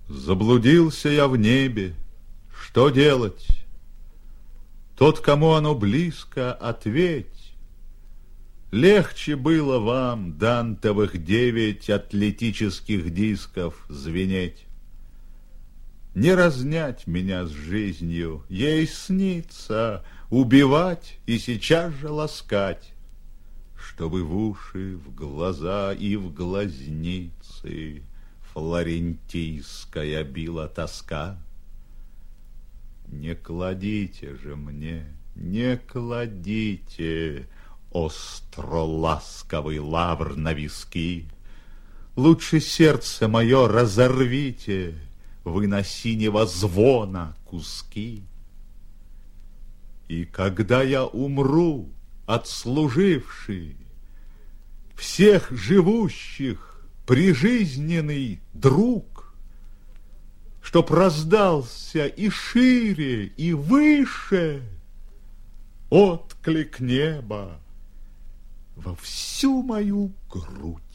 Заблудился я в небе, что делать? Тот, кому оно близко, ответь. Легче было вам дантовых 9 атлетических дисков звенеть. Не разнять меня с жизнью, ей снится убивать и сейчас же ласкать, чтобы в уши, в глаза и в глазницы флорентийская била тоска. Не кладите же мне, не кладите остро ласковый лавр на виски. Лучше сердце мое разорвите вы на синего звона куски. И когда я умру, отслуживший всех живущих прижизненный друг, чтоб раздался и шире, и выше отклик неба во всю мою грудь.